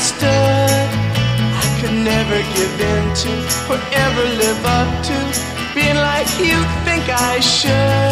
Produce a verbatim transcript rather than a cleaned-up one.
understood. I could never give in to or ever live up to being like you think I should.